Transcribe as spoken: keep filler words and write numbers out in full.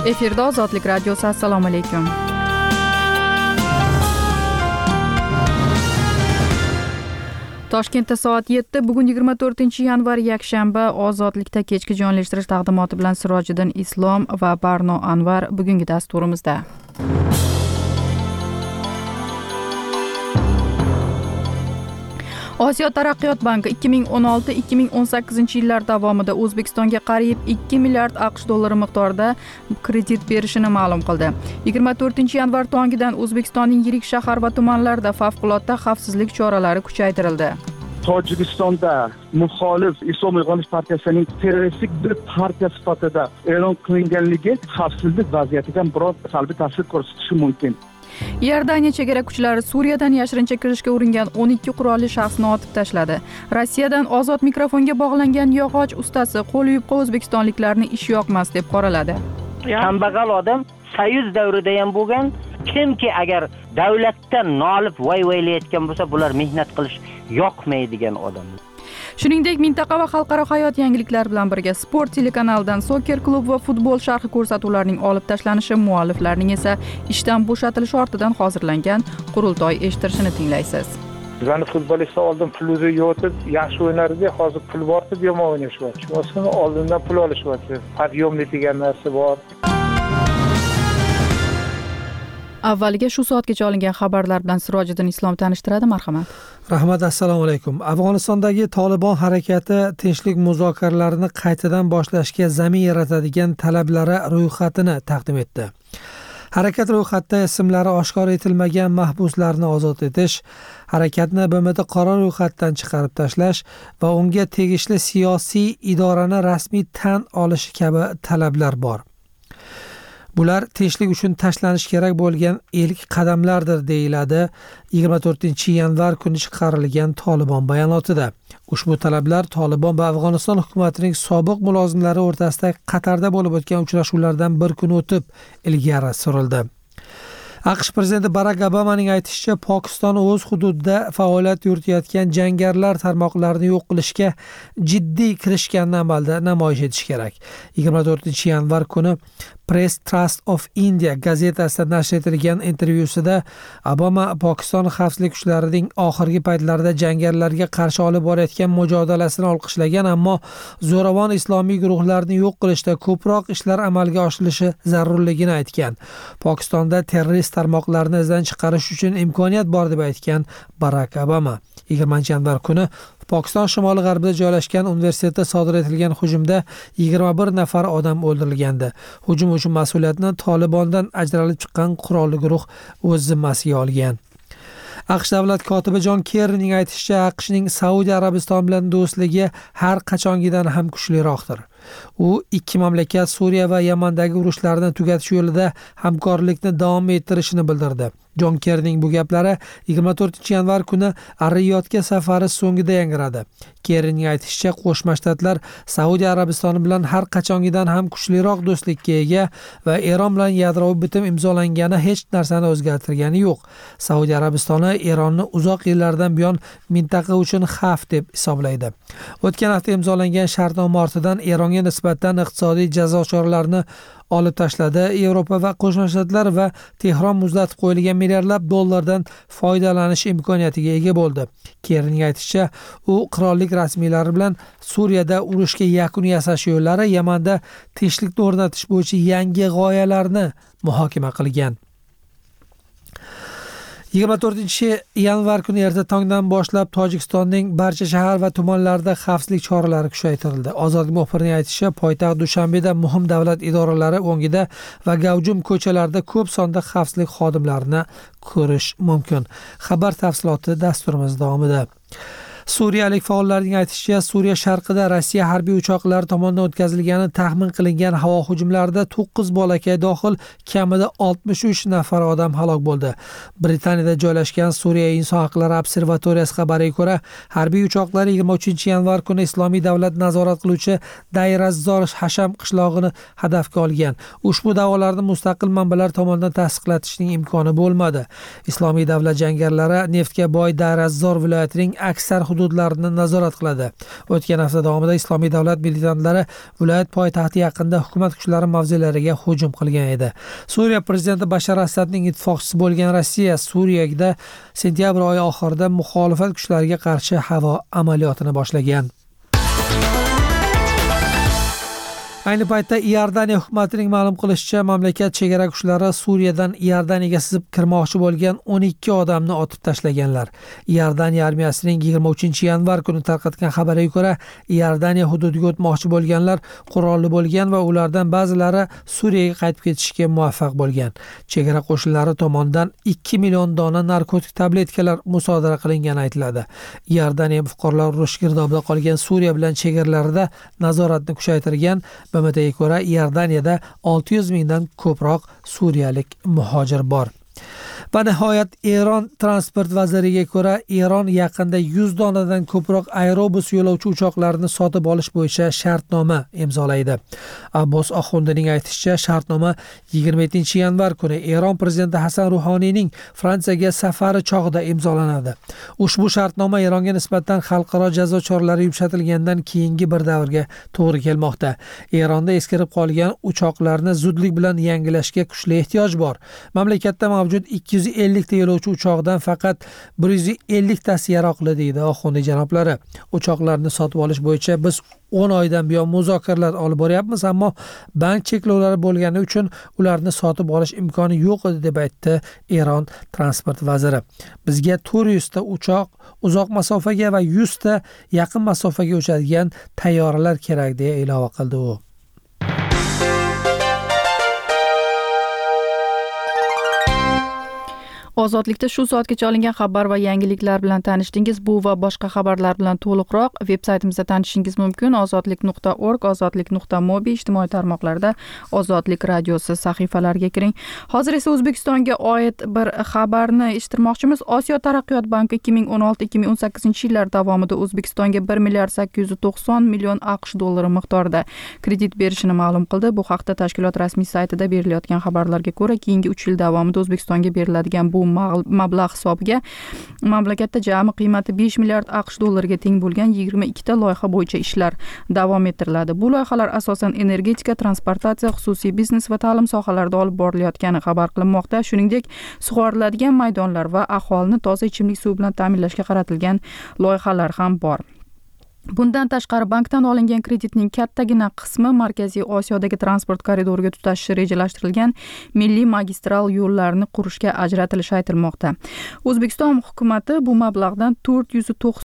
Efirda Ozodlik radiosi. Assalomu alaykum. Toshkentda soat yetti, bugun yigirma to'rtinchi yanvar yakshanba. Ozodlikda kechki jonlashtirish taqdimoti bilan Sirojiddin Islom va Barno Anvar bugungi dasturimizda. Osiyo taraqqiyot banki ikki ming o'n olti ikki ming o'n sakkizinchi yillar davomida O'zbekistonga qariyb ikki milliard AQSh dollari miqdorida kredit berishini ma'lum qildi. yigirma to'rtinchi yanvar tongidan O'zbekistonning yirik shahar va tumanlarida favqulodda xavfsizlik choralari kuchaytirildi. Tojikistonda muxolif Islom uyg'onish partiyasining terroristik bir partiya sifatida e'lon qilinganligi xavfsizlik vaziyatiga biroz salbiy ta'sir ko'rsatishi mumkin. Iordaniya chegara kuchlari Suriyadan yashirincha kirishga uringan o'n ikki qurolli shaxsni otib tashladi. Rossiyadan ozod mikrofonga bog'langan yog'och ustasi qo'l yupqa o'zbekistonliklarni ish yoqmas deb qoraladi. Kambag'al odam Soyuz davrida ham bo'lgan, kimki agar davlatdan nolib voy-voylayotgan bo'lsa, bular mehnat qilish yoqmaydigan odam. Shuningdek, mintaqa va xalqaro hayot yangiliklari bilan birga Sport telekanalidan Soccer klub va futbol sharhi ko'rsatuvlarining olib tashlanishi, mualliflarning esa ishdan bo'shatilishi ortidan hozirlangan qurultoy eshittirishini tinglaysiz. Bizani futbolistlar oldin pulni yo'tib yaxshi o'ynardi, hozir pul bor deb yomon o'ynashyapti. Shunisi oldindan pul olishyapti. Pod'yomli degan narsa bor. Avvaliga shu soatgacha olingan xabarlar bilan Sirojiddin Islom tanishtiradi, marhamat. Rahmat, assalomu alaykum. Afg'onistondagi Tolibon harakati tinchlik muzokaralarini qaytadan boshlashga zamin yaratadigan talablari ro'yxatini taqdim etdi. Harakat ro'yxatida ismlari oshkor etilmagan mahbuslarni ozod etish, harakatni B M T qora ro'yxatdan chiqarib tashlash va unga tegishli siyosiy idorani rasmiy tan olishi kabi talablar bor. Bular tinchlik uchun tashlanish kerak bo'lgan ilk qadamlardir, deyiladi yigirma to'rtinchi yanvar kuni chiqarilgan Tolibon bayonotida. Ushbu talablar Tolibon va Afg'oniston hukumatining sobiq mulozimlari o'rtasida Qatarda bo'lib o'tgan uchrashuvlardan bir kun o'tib ilgari surildi. AQSh prezidenti Barak Obamaning aytishicha, Pokiston o'z hududida faoliyat yuritayotgan jangarilar tarmoqlarini yo'q qilishga jiddiy kirishganini amalda namoyish etish kerak. yigirma to'rtinchi yanvar kuni Press Trust of India gazetasida nashr etilgan intervyusida Obama Pokiston xavfsizlik kuchlarining oxirgi paytlarda jangarilarga qarshi olib borayotgan mujodalasini olqishlagan, ammo zo'ravon islomiy guruhlarni yo'q qilishda ko'proq ishlar amalga oshirilishi zarurligini aytgan. Pokistonda terrorist tarmoqlarni izdan chiqarish uchun imkoniyat bor deb aytgan Barak Obama. yigirmanchi yanvar kuni Pokiston shimoli g'arbida joylashgan universitetda sodir etilgan hujumda yigirma bir nafar odam o'ldirilgandi. Hujum uchun mas'uliyatni Tolibondan ajralib chiqqan qurolli guruh o'z zimmasiga olgan. AQSh davlat kotibi Jon Kerrining aytishicha, AQShning Saudiya Arabistoni bilan do'stligi har qachongidan ham kuchliroqdir. U ikki mamlakat Suriya va Yamandagi urushlarni tugatish yo'lida hamkorlikni davom ettirishini bildirdi. Jon Kerrining bu gaplari yigirma to'rtinchi yanvar kuni Ar-Riyodga safari so'ngida yangradi. Kerrining aytishicha, Qo'shma Shtatlar Saudiya Arabistoni bilan har qachongidan ham kuchliroq do'stlikka ega va Eron bilan yadroviy bitim imzolangani hech narsani o'zgartirgani yo'q. Saudiya Arabistoni Eronni uzoq yillardan buyon mintaqa uchun xavf deb hisoblaydi. O'tgan hafta imzolangan shartnoma ortidan Eronga nisbatan iqtisodiy jazo choralarini olib tashladi. Yevropa va Qo'shma Shtatlar va Tehron muzlatib qo'yilgan milliardlab dollardan foydalanish imkoniyatiga ega bo'ldi. Kerrining aytishicha, u qirollik rasmiylari bilan Suriyada urushga yakun yasash yo'llari, Yamanda tinchlikni o'rnatish bo'yicha yangi g'oyalarni muhokama qilgan. yigirma to'rtinchi yanvar kuni erta tongdan boshlab Tojikistonning barcha shahar va tumanlarida xavfsizlik choralari kuchaytirildi. Ozodlik muxbirining aytishicha, poytaxt Dushanbeda muhim davlat idoralari o'ngida va gavjum ko'chalarda ko'p sonda xavfsizlik xodimlarini ko'rish mumkin. Xabar tafsiloti dasturimiz davomida. Suriyalik faollarning aytishicha, Suriya sharqida Rossiya harbiy uchoqlari tomonidan o'tkazilgani taxmin qilingan havo hujumlarida to'qqiz bolakay dohil kamida oltmish uch nafar odam halok bo'ldi. Britaniyada joylashgan Suriya inson haqlari observatoriyasi xabariga ko'ra, harbiy uchoqlar yigirma uchinchi yanvar kuni Islomiy davlat nazorat qiluvchi Dayr az-Zor Hasham qishlog'ini hadafga olgan. Ushbu da'volarni mustaqil manbalar tomonidan tasdiqlatishning imkoni bo'lmadi. Islomiy davlat jangarilari neftga boy Dayr az-Zor viloyatining aksar hududlarini nazorat qiladi. O'tgan hafta davomida Islomiy davlat militantlari viloyat poytaxti yaqinida hukumat kuchlari mavzelariga hujum qilgan edi. Suriya prezidenti Bashar Asadning ittifoqchisi bo'lgan Rossiya Suriyada sentyabr oyi oxirida muxolifat kuchlariga qarshi havo amaliyotini boshlagan. Ayni paytda Iordaniya hukumatining ma'lum qilishicha, mamlakat chegara kuchlari Suriyadan Iordaniyaga sizib kirmoqchi bo'lgan o'n ikki odamni otib tashlaganlar. Iordaniya armiyasining yigirma uchinchi yanvar kuni tarqatgan xabariga ko'ra, Iordaniya hududiga o'tmoqchi bo'lganlar qurolli bo'lgan va ulardan ba'zilari Suriyaga qaytib ketishga muvaffaq bo'lgan. Chegara qo'shinlari tomonidan ikki million dona narkotik tabletkalar musodara qilingani aytiladi. Iordaniya fuqarolar urush girdobida qolgan Suriya bilan chegaralarida nazoratni kuchaytirgan. B M Tga ko'ra, Iordaniyada olti yuz mingdan ko'proq suriyalik muhojir bor. Va nihoyat Eron transport vaziriga ko'ra, Eron yaqinda yuz donadan ko'proq aerobus yo'lovchi uchoqlarini sotib olish bo'yicha shartnoma imzolaydi. Abbos Oxundining aytishicha, shartnoma yigirma yettinchi yanvar kuni Eron prezidenti Hasan Ruhoniyning Fransiyaga safari chog'ida imzolanadi. Ushbu shartnoma Eronga nisbatan xalqaro jazo choralari yumshatilgandan keyingi bir davrga to'g'ri kelmoqda. Eronda eskirib qolgan uchoqlarni zudlik bilan yangilashga kuchli ehtiyoj bor. Mamlakatda mavjud ikki yuz ellik ta yo'lovchi uchoqdan faqat bir yuz ellik tasi yaroqli, deydi Oxundi janoblari. Uchoqlarni sotib olish bo'yicha biz o'n oydan buyon muzokaralar olib boryapmiz, ammo bank cheklovlari bo'lgani uchun ularni sotib olish imkoni yo'q edi, deb aytdi Eron transport vaziri. Bizga to'rt yuz ta uchoq uzoq masofaga va yuz ta yaqin masofaga uchadigan tayyoralar kerak, deya ilova qildi u. Ozodlikda shu soatgacha olingan xabar va yangiliklar bilan tanishdingiz. Bu va boshqa xabarlar bilan to'liqroq veb-saytimizda tanishishingiz mumkin. ozodlik nuqta org, ozodlik nuqta mobi ijtimoiy tarmoqlarda Ozodlik radiosi sahifalariga kiring. Hozir esa O'zbekistonga oid bir xabarni eshittirmoqchimiz. Osiyo taraqqiyot banki ikki ming o'n olti ikki ming o'n sakkizinchi yillar davomida O'zbekistonga bir milliard sakkiz yuz to'qson million AQSh dollari miqdorida kredit berishini ma'lum qildi. Bu haqda tashkilot rasmiy saytida berilayotgan xabarlarga ko'ra, keyingi uch yil davomida O'zbekistonga beriladigan bu mablag' hisobiga mamlakatda jami qiymati besh milliard AQSh dollariga teng bo'lgan yigirma ikkita loyiha bo'yicha ishlar davom ettiriladi. Bu loyihalar asosan energetika, transportatsiya, xususiy biznes va ta'lim sohalarida olib borilayotgani xabar qilinmoqda. Shuningdek, sug'oriladigan maydonlar va aholini toza ichimlik suvi bilan ta'minlashga qaratilgan loyihalar ham bor. Bundan tashqari, bankdan olingan kreditning kattagina qismi Markaziy Osiyodagi transport koridoriga tutashishi rejalashtirilgan milliy magistral yo'llarni qurishga ajratilishi aytilmoqda. O'zbekiston hukumati bu mablag'dan to'rt yuz